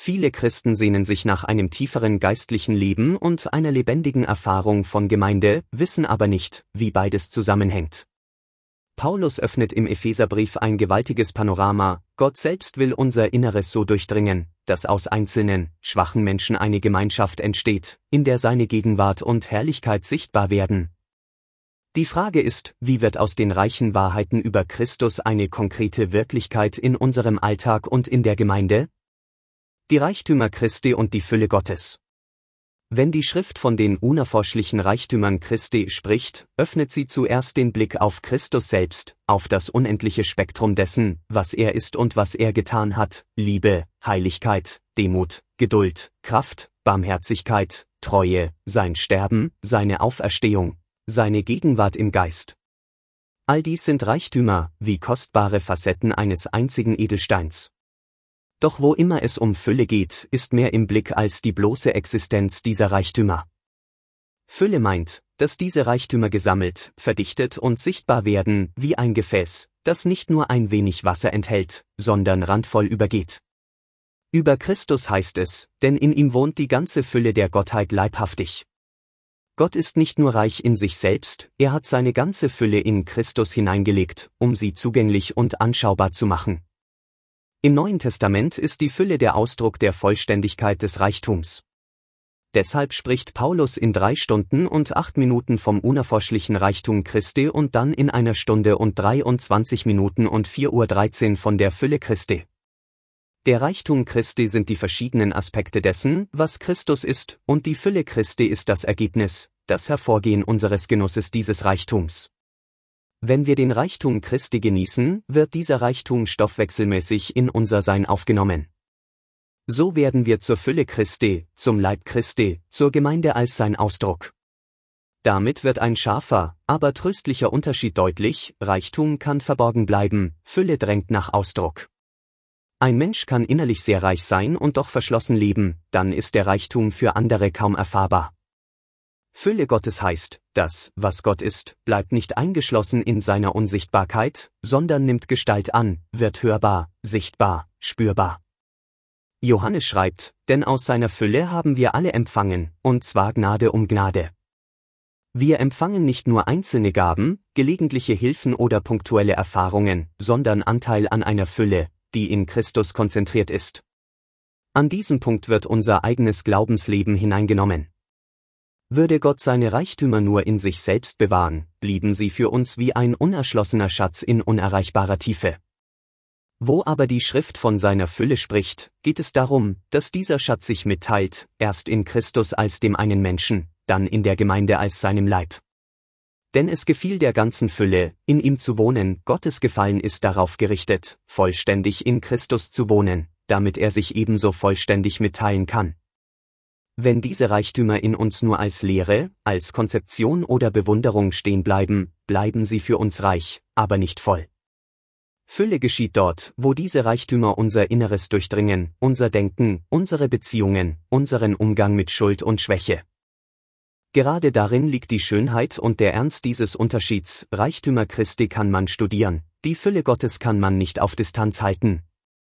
Viele Christen sehnen sich nach einem tieferen geistlichen Leben und einer lebendigen Erfahrung von Gemeinde, wissen aber nicht, wie beides zusammenhängt. Paulus öffnet im Epheserbrief ein gewaltiges Panorama: Gott selbst will unser Inneres so durchdringen, dass aus einzelnen, schwachen Menschen eine Gemeinschaft entsteht, in der seine Gegenwart und Herrlichkeit sichtbar werden. Die Frage ist, wie wird aus den reichen Wahrheiten über Christus eine konkrete Wirklichkeit in unserem Alltag und in der Gemeinde? Die Reichtümer Christi und die Fülle Gottes. Wenn die Schrift von den unerforschlichen Reichtümern Christi spricht, öffnet sie zuerst den Blick auf Christus selbst, auf das unendliche Spektrum dessen, was er ist und was er getan hat: Liebe, Heiligkeit, Demut, Geduld, Kraft, Barmherzigkeit, Treue, sein Sterben, seine Auferstehung, seine Gegenwart im Geist. All dies sind Reichtümer, wie kostbare Facetten eines einzigen Edelsteins. Doch wo immer es um Fülle geht, ist mehr im Blick als die bloße Existenz dieser Reichtümer. Fülle meint, dass diese Reichtümer gesammelt, verdichtet und sichtbar werden, wie ein Gefäß, das nicht nur ein wenig Wasser enthält, sondern randvoll übergeht. Über Christus heißt es, denn in ihm wohnt die ganze Fülle der Gottheit leibhaftig. Gott ist nicht nur reich in sich selbst, er hat seine ganze Fülle in Christus hineingelegt, um sie zugänglich und anschaubar zu machen. Im Neuen Testament ist die Fülle der Ausdruck der Vollständigkeit des Reichtums. Deshalb spricht Paulus in 3 Stunden und 8 Minuten vom unerforschlichen Reichtum Christi und dann in 1 Stunde und 23 Minuten und 4:13 von der Fülle Christi. Der Reichtum Christi sind die verschiedenen Aspekte dessen, was Christus ist, und die Fülle Christi ist das Ergebnis, das Hervorgehen unseres Genusses dieses Reichtums. Wenn wir den Reichtum Christi genießen, wird dieser Reichtum stoffwechselmäßig in unser Sein aufgenommen. So werden wir zur Fülle Christi, zum Leib Christi, zur Gemeinde als sein Ausdruck. Damit wird ein scharfer, aber tröstlicher Unterschied deutlich: Reichtum kann verborgen bleiben, Fülle drängt nach Ausdruck. Ein Mensch kann innerlich sehr reich sein und doch verschlossen leben, dann ist der Reichtum für andere kaum erfahrbar. Fülle Gottes heißt, das, was Gott ist, bleibt nicht eingeschlossen in seiner Unsichtbarkeit, sondern nimmt Gestalt an, wird hörbar, sichtbar, spürbar. Johannes schreibt: Denn aus seiner Fülle haben wir alle empfangen, und zwar Gnade um Gnade. Wir empfangen nicht nur einzelne Gaben, gelegentliche Hilfen oder punktuelle Erfahrungen, sondern Anteil an einer Fülle, die in Christus konzentriert ist. An diesem Punkt wird unser eigenes Glaubensleben hineingenommen. Würde Gott seine Reichtümer nur in sich selbst bewahren, blieben sie für uns wie ein unerschlossener Schatz in unerreichbarer Tiefe. Wo aber die Schrift von seiner Fülle spricht, geht es darum, dass dieser Schatz sich mitteilt, erst in Christus als dem einen Menschen, dann in der Gemeinde als seinem Leib. Denn es gefiel der ganzen Fülle, in ihm zu wohnen. Gottes Gefallen ist darauf gerichtet, vollständig in Christus zu wohnen, damit er sich ebenso vollständig mitteilen kann. Wenn diese Reichtümer in uns nur als Lehre, als Konzeption oder Bewunderung stehen bleiben, bleiben sie für uns reich, aber nicht voll. Fülle geschieht dort, wo diese Reichtümer unser Inneres durchdringen, unser Denken, unsere Beziehungen, unseren Umgang mit Schuld und Schwäche. Gerade darin liegt die Schönheit und der Ernst dieses Unterschieds: Reichtümer Christi kann man studieren, die Fülle Gottes kann man nicht auf Distanz halten.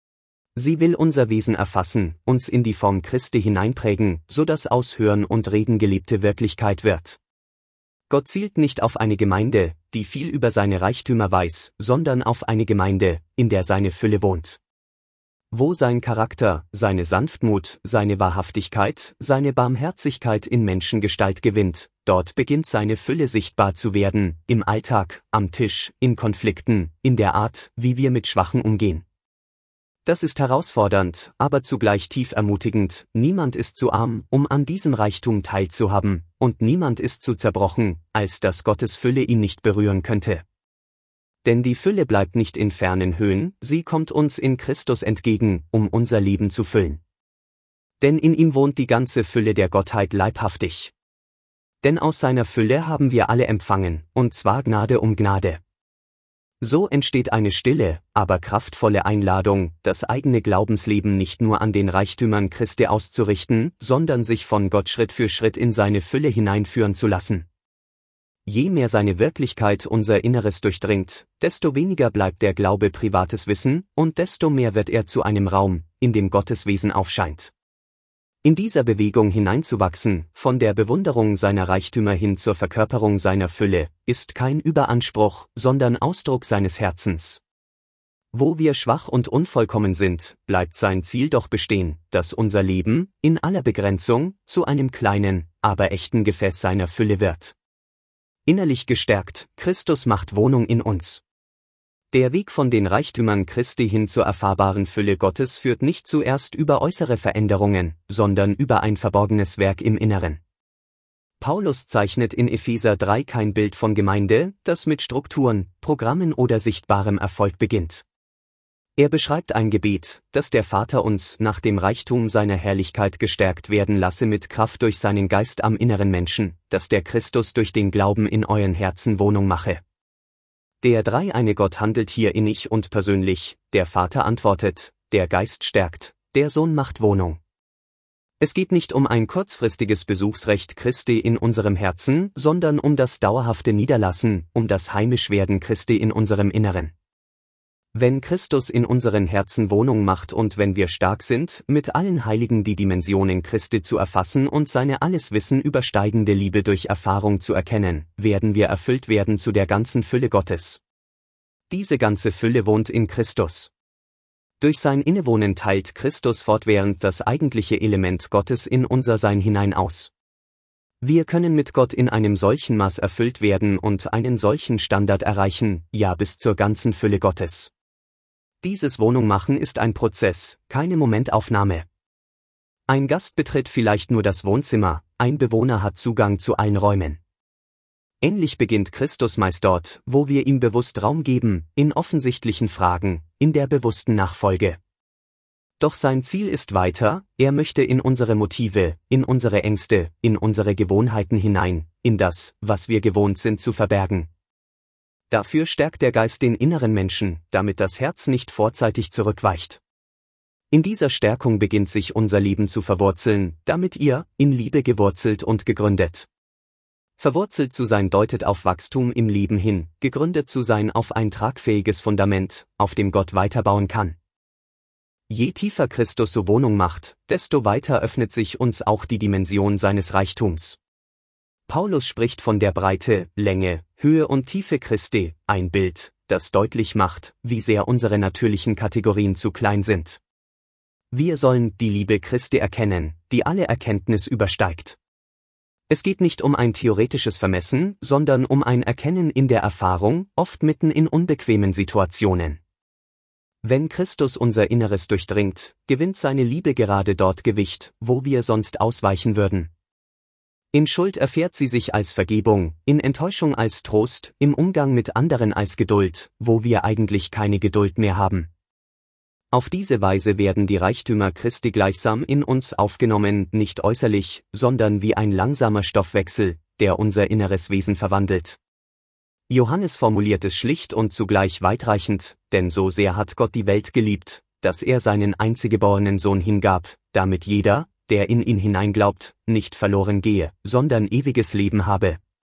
Sie will unser Wesen erfassen, uns in die Form Christi hineinprägen, so dass aus Hören und Reden gelebte Wirklichkeit wird. Gott zielt nicht auf eine Gemeinde, die viel über seine Reichtümer weiß, sondern auf eine Gemeinde, in der seine Fülle wohnt. Wo sein Charakter, seine Sanftmut, seine Wahrhaftigkeit, seine Barmherzigkeit in Menschengestalt gewinnt, dort beginnt seine Fülle sichtbar zu werden, im Alltag, am Tisch, in Konflikten, in der Art, wie wir mit Schwachen umgehen. Das ist herausfordernd, aber zugleich tief ermutigend: Niemand ist zu arm, um an diesem Reichtum teilzuhaben, und niemand ist zu zerbrochen, als dass Gottes Fülle ihn nicht berühren könnte. Denn die Fülle bleibt nicht in fernen Höhen, sie kommt uns in Christus entgegen, um unser Leben zu füllen. Denn in ihm wohnt die ganze Fülle der Gottheit leibhaftig. Denn aus seiner Fülle haben wir alle empfangen, und zwar Gnade um Gnade. So entsteht eine stille, aber kraftvolle Einladung, das eigene Glaubensleben nicht nur an den Reichtümern Christi auszurichten, sondern sich von Gott Schritt für Schritt in seine Fülle hineinführen zu lassen. Je mehr seine Wirklichkeit unser Inneres durchdringt, desto weniger bleibt der Glaube privates Wissen, und desto mehr wird er zu einem Raum, in dem Gotteswesen aufscheint. In dieser Bewegung hineinzuwachsen, von der Bewunderung seiner Reichtümer hin zur Verkörperung seiner Fülle, ist kein Überanspruch, sondern Ausdruck seines Herzens. Wo wir schwach und unvollkommen sind, bleibt sein Ziel doch bestehen, dass unser Leben, in aller Begrenzung, zu einem kleinen, aber echten Gefäß seiner Fülle wird. Innerlich gestärkt, Christus macht Wohnung in uns. Der Weg von den Reichtümern Christi hin zur erfahrbaren Fülle Gottes führt nicht zuerst über äußere Veränderungen, sondern über ein verborgenes Werk im Inneren. Paulus zeichnet in Epheser 3 kein Bild von Gemeinde, das mit Strukturen, Programmen oder sichtbarem Erfolg beginnt. Er beschreibt ein Gebet, dass der Vater uns nach dem Reichtum seiner Herrlichkeit gestärkt werden lasse mit Kraft durch seinen Geist am inneren Menschen, dass der Christus durch den Glauben in euren Herzen Wohnung mache. Der dreieine Gott handelt hier innig und persönlich, der Vater antwortet, der Geist stärkt, der Sohn macht Wohnung. Es geht nicht um ein kurzfristiges Besuchsrecht Christi in unserem Herzen, sondern um das dauerhafte Niederlassen, um das Heimischwerden Christi in unserem Inneren. Wenn Christus in unseren Herzen Wohnung macht und wenn wir stark sind, mit allen Heiligen die Dimensionen Christi zu erfassen und seine alles Wissen übersteigende Liebe durch Erfahrung zu erkennen, werden wir erfüllt werden zu der ganzen Fülle Gottes. Diese ganze Fülle wohnt in Christus. Durch sein Innewohnen teilt Christus fortwährend das eigentliche Element Gottes in unser Sein hinein aus. Wir können mit Gott in einem solchen Maß erfüllt werden und einen solchen Standard erreichen, ja bis zur ganzen Fülle Gottes. Dieses Wohnungmachen ist ein Prozess, keine Momentaufnahme. Ein Gast betritt vielleicht nur das Wohnzimmer, ein Bewohner hat Zugang zu allen Räumen. Ähnlich beginnt Christus meist dort, wo wir ihm bewusst Raum geben, in offensichtlichen Fragen, in der bewussten Nachfolge. Doch sein Ziel ist weiter, er möchte in unsere Motive, in unsere Ängste, in unsere Gewohnheiten hinein, in das, was wir gewohnt sind zu verbergen. Dafür stärkt der Geist den inneren Menschen, damit das Herz nicht vorzeitig zurückweicht. In dieser Stärkung beginnt sich unser Leben zu verwurzeln, damit ihr, in Liebe gewurzelt und gegründet. Verwurzelt zu sein deutet auf Wachstum im Leben hin, gegründet zu sein auf ein tragfähiges Fundament, auf dem Gott weiterbauen kann. Je tiefer Christus so Wohnung macht, desto weiter öffnet sich uns auch die Dimension seines Reichtums. Paulus spricht von der Breite, Länge, Höhe und Tiefe Christi, ein Bild, das deutlich macht, wie sehr unsere natürlichen Kategorien zu klein sind. Wir sollen die Liebe Christi erkennen, die alle Erkenntnis übersteigt. Es geht nicht um ein theoretisches Vermessen, sondern um ein Erkennen in der Erfahrung, oft mitten in unbequemen Situationen. Wenn Christus unser Inneres durchdringt, gewinnt seine Liebe gerade dort Gewicht, wo wir sonst ausweichen würden. In Schuld erfährt sie sich als Vergebung, in Enttäuschung als Trost, im Umgang mit anderen als Geduld, wo wir eigentlich keine Geduld mehr haben. Auf diese Weise werden die Reichtümer Christi gleichsam in uns aufgenommen, nicht äußerlich, sondern wie ein langsamer Stoffwechsel, der unser inneres Wesen verwandelt. Johannes formuliert es schlicht und zugleich weitreichend, denn so sehr hat Gott die Welt geliebt, dass er seinen einziggeborenen Sohn hingab, damit jeder, der in ihn hineinglaubt, nicht verloren gehe, sondern ewiges Leben habe.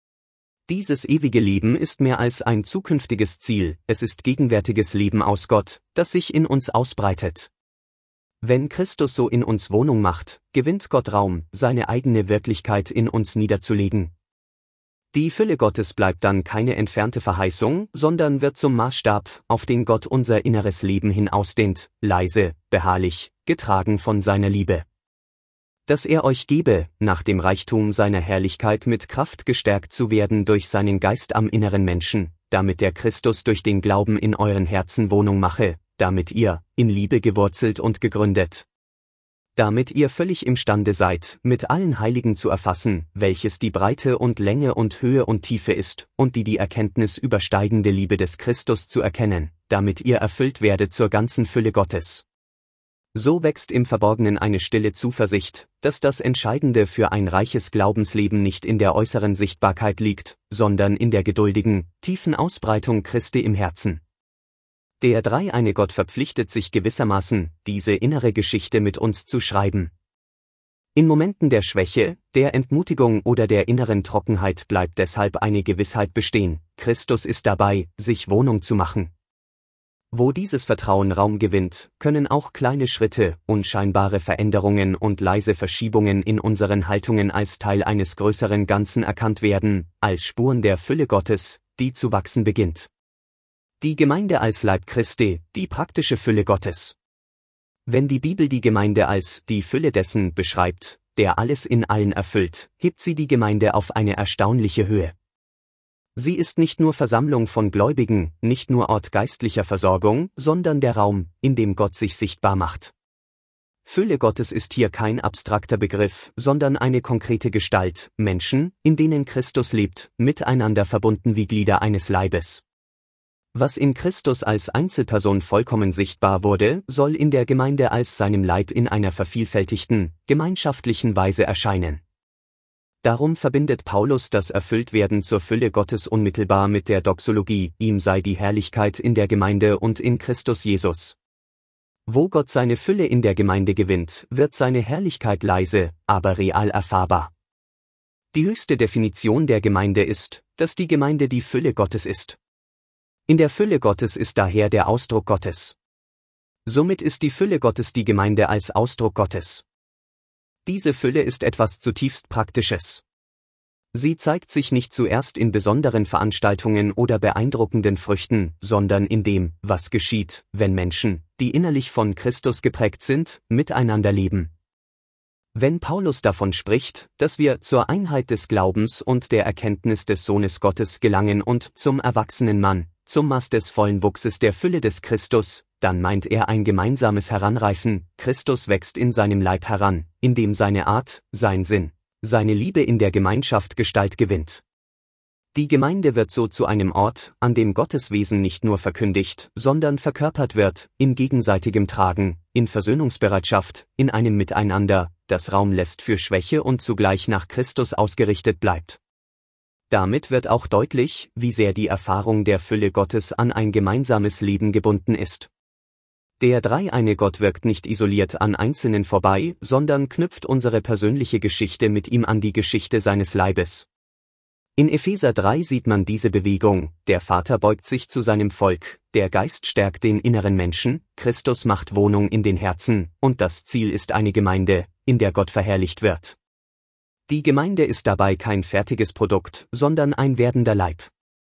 Dieses ewige Leben ist mehr als ein zukünftiges Ziel, es ist gegenwärtiges Leben aus Gott, das sich in uns ausbreitet. Wenn Christus so in uns Wohnung macht, gewinnt Gott Raum, seine eigene Wirklichkeit in uns niederzulegen. Die Fülle Gottes bleibt dann keine entfernte Verheißung, sondern wird zum Maßstab, auf den Gott unser inneres Leben hin ausdehnt, leise, beharrlich, getragen von seiner Liebe. Dass er euch gebe, nach dem Reichtum seiner Herrlichkeit mit Kraft gestärkt zu werden durch seinen Geist am inneren Menschen, damit der Christus durch den Glauben in euren Herzen Wohnung mache, damit ihr, in Liebe gewurzelt und gegründet, damit ihr völlig imstande seid, mit allen Heiligen zu erfassen, welches die Breite und Länge und Höhe und Tiefe ist, und die Erkenntnis übersteigende Liebe des Christus zu erkennen, damit ihr erfüllt werdet zur ganzen Fülle Gottes. So wächst im Verborgenen eine stille Zuversicht, dass das Entscheidende für ein reiches Glaubensleben nicht in der äußeren Sichtbarkeit liegt, sondern in der geduldigen, tiefen Ausbreitung Christi im Herzen. Der dreieine Gott verpflichtet sich gewissermaßen, diese innere Geschichte mit uns zu schreiben. In Momenten der Schwäche, der Entmutigung oder der inneren Trockenheit bleibt deshalb eine Gewissheit bestehen: Christus ist dabei, sich Wohnung zu machen. Wo dieses Vertrauen Raum gewinnt, können auch kleine Schritte, unscheinbare Veränderungen und leise Verschiebungen in unseren Haltungen als Teil eines größeren Ganzen erkannt werden, als Spuren der Fülle Gottes, die zu wachsen beginnt. Die Gemeinde als Leib Christi, die praktische Fülle Gottes. Wenn die Bibel die Gemeinde als die Fülle dessen beschreibt, der alles in allen erfüllt, hebt sie die Gemeinde auf eine erstaunliche Höhe. Sie ist nicht nur Versammlung von Gläubigen, nicht nur Ort geistlicher Versorgung, sondern der Raum, in dem Gott sich sichtbar macht. Fülle Gottes ist hier kein abstrakter Begriff, sondern eine konkrete Gestalt, Menschen, in denen Christus lebt, miteinander verbunden wie Glieder eines Leibes. Was in Christus als Einzelperson vollkommen sichtbar wurde, soll in der Gemeinde als seinem Leib in einer vervielfältigten, gemeinschaftlichen Weise erscheinen. Darum verbindet Paulus das Erfülltwerden zur Fülle Gottes unmittelbar mit der Doxologie, ihm sei die Herrlichkeit in der Gemeinde und in Christus Jesus. Wo Gott seine Fülle in der Gemeinde gewinnt, wird seine Herrlichkeit leise, aber real erfahrbar. Die höchste Definition der Gemeinde ist, dass die Gemeinde die Fülle Gottes ist. In der Fülle Gottes ist daher der Ausdruck Gottes. Somit ist die Fülle Gottes die Gemeinde als Ausdruck Gottes. Diese Fülle ist etwas zutiefst Praktisches. Sie zeigt sich nicht zuerst in besonderen Veranstaltungen oder beeindruckenden Früchten, sondern in dem, was geschieht, wenn Menschen, die innerlich von Christus geprägt sind, miteinander leben. Wenn Paulus davon spricht, dass wir zur Einheit des Glaubens und der Erkenntnis des Sohnes Gottes gelangen und zum erwachsenen Mann, zum Maß des vollen Wuchses der Fülle des Christus, dann meint er ein gemeinsames Heranreifen. Christus wächst in seinem Leib heran, indem seine Art, sein Sinn, seine Liebe in der Gemeinschaft Gestalt gewinnt. Die Gemeinde wird so zu einem Ort, an dem Gottes Wesen nicht nur verkündigt, sondern verkörpert wird, in gegenseitigem Tragen, in Versöhnungsbereitschaft, in einem Miteinander, das Raum lässt für Schwäche und zugleich nach Christus ausgerichtet bleibt. Damit wird auch deutlich, wie sehr die Erfahrung der Fülle Gottes an ein gemeinsames Leben gebunden ist. Der dreieine Gott wirkt nicht isoliert an Einzelnen vorbei, sondern knüpft unsere persönliche Geschichte mit ihm an die Geschichte seines Leibes. In Epheser 3 sieht man diese Bewegung, der Vater beugt sich zu seinem Volk, der Geist stärkt den inneren Menschen, Christus macht Wohnung in den Herzen, und das Ziel ist eine Gemeinde, in der Gott verherrlicht wird. Die Gemeinde ist dabei kein fertiges Produkt, sondern ein werdender Leib.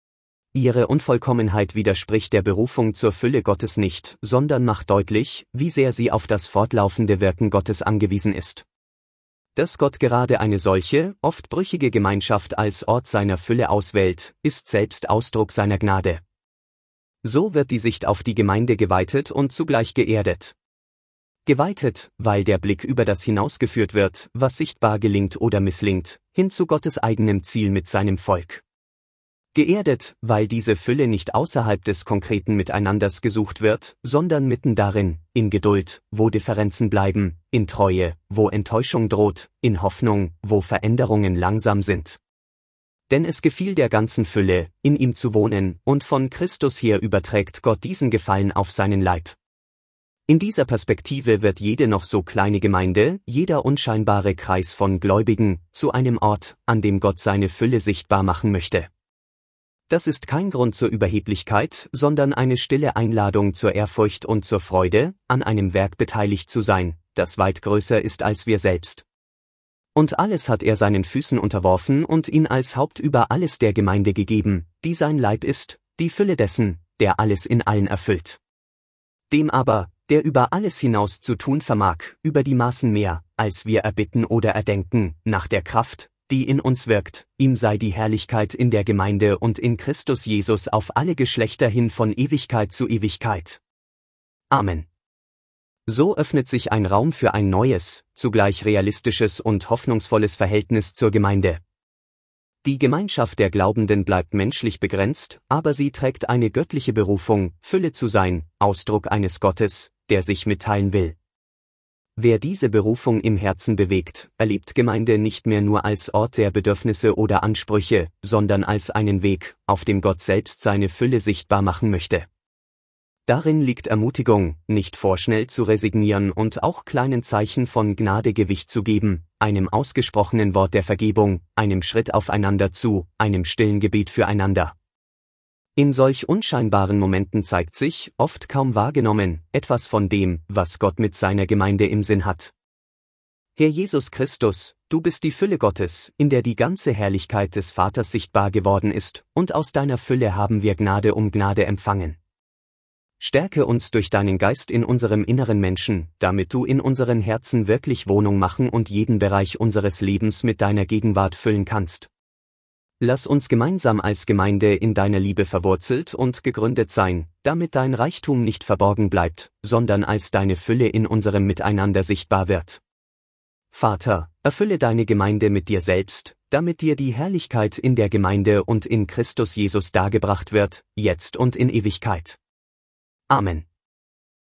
Ihre Unvollkommenheit widerspricht der Berufung zur Fülle Gottes nicht, sondern macht deutlich, wie sehr sie auf das fortlaufende Wirken Gottes angewiesen ist. Dass Gott gerade eine solche, oft brüchige Gemeinschaft als Ort seiner Fülle auswählt, ist selbst Ausdruck seiner Gnade. So wird die Sicht auf die Gemeinde geweitet und zugleich geerdet. Geweitet, weil der Blick über das hinausgeführt wird, was sichtbar gelingt oder misslingt, hin zu Gottes eigenem Ziel mit seinem Volk. Geerdet, weil diese Fülle nicht außerhalb des konkreten Miteinanders gesucht wird, sondern mitten darin, in Geduld, wo Differenzen bleiben, in Treue, wo Enttäuschung droht, in Hoffnung, wo Veränderungen langsam sind. Denn es gefiel der ganzen Fülle, in ihm zu wohnen, und von Christus her überträgt Gott diesen Gefallen auf seinen Leib. In dieser Perspektive wird jede noch so kleine Gemeinde, jeder unscheinbare Kreis von Gläubigen, zu einem Ort, an dem Gott seine Fülle sichtbar machen möchte. Das ist kein Grund zur Überheblichkeit, sondern eine stille Einladung zur Ehrfurcht und zur Freude, an einem Werk beteiligt zu sein, das weit größer ist als wir selbst. Und alles hat er seinen Füßen unterworfen und ihn als Haupt über alles der Gemeinde gegeben, die sein Leib ist, die Fülle dessen, der alles in allen erfüllt. Dem aber, der über alles hinaus zu tun vermag, über die Maßen mehr, als wir erbitten oder erdenken, nach der Kraft, die in uns wirkt, ihm sei die Herrlichkeit in der Gemeinde und in Christus Jesus auf alle Geschlechter hin von Ewigkeit zu Ewigkeit. Amen. So öffnet sich ein Raum für ein neues, zugleich realistisches und hoffnungsvolles Verhältnis zur Gemeinde. Die Gemeinschaft der Glaubenden bleibt menschlich begrenzt, aber sie trägt eine göttliche Berufung, Fülle zu sein, Ausdruck eines Gottes, der sich mitteilen will. Wer diese Berufung im Herzen bewegt, erlebt Gemeinde nicht mehr nur als Ort der Bedürfnisse oder Ansprüche, sondern als einen Weg, auf dem Gott selbst seine Fülle sichtbar machen möchte. Darin liegt Ermutigung, nicht vorschnell zu resignieren und auch kleinen Zeichen von Gnade Gewicht zu geben, einem ausgesprochenen Wort der Vergebung, einem Schritt aufeinander zu, einem stillen Gebet füreinander. In solch unscheinbaren Momenten zeigt sich, oft kaum wahrgenommen, etwas von dem, was Gott mit seiner Gemeinde im Sinn hat. Herr Jesus Christus, du bist die Fülle Gottes, in der die ganze Herrlichkeit des Vaters sichtbar geworden ist, und aus deiner Fülle haben wir Gnade um Gnade empfangen. Stärke uns durch deinen Geist in unserem inneren Menschen, damit du in unseren Herzen wirklich Wohnung machen und jeden Bereich unseres Lebens mit deiner Gegenwart füllen kannst. Lass uns gemeinsam als Gemeinde in deiner Liebe verwurzelt und gegründet sein, damit dein Reichtum nicht verborgen bleibt, sondern als deine Fülle in unserem Miteinander sichtbar wird. Vater, erfülle deine Gemeinde mit dir selbst, damit dir die Herrlichkeit in der Gemeinde und in Christus Jesus dargebracht wird, jetzt und in Ewigkeit. Amen.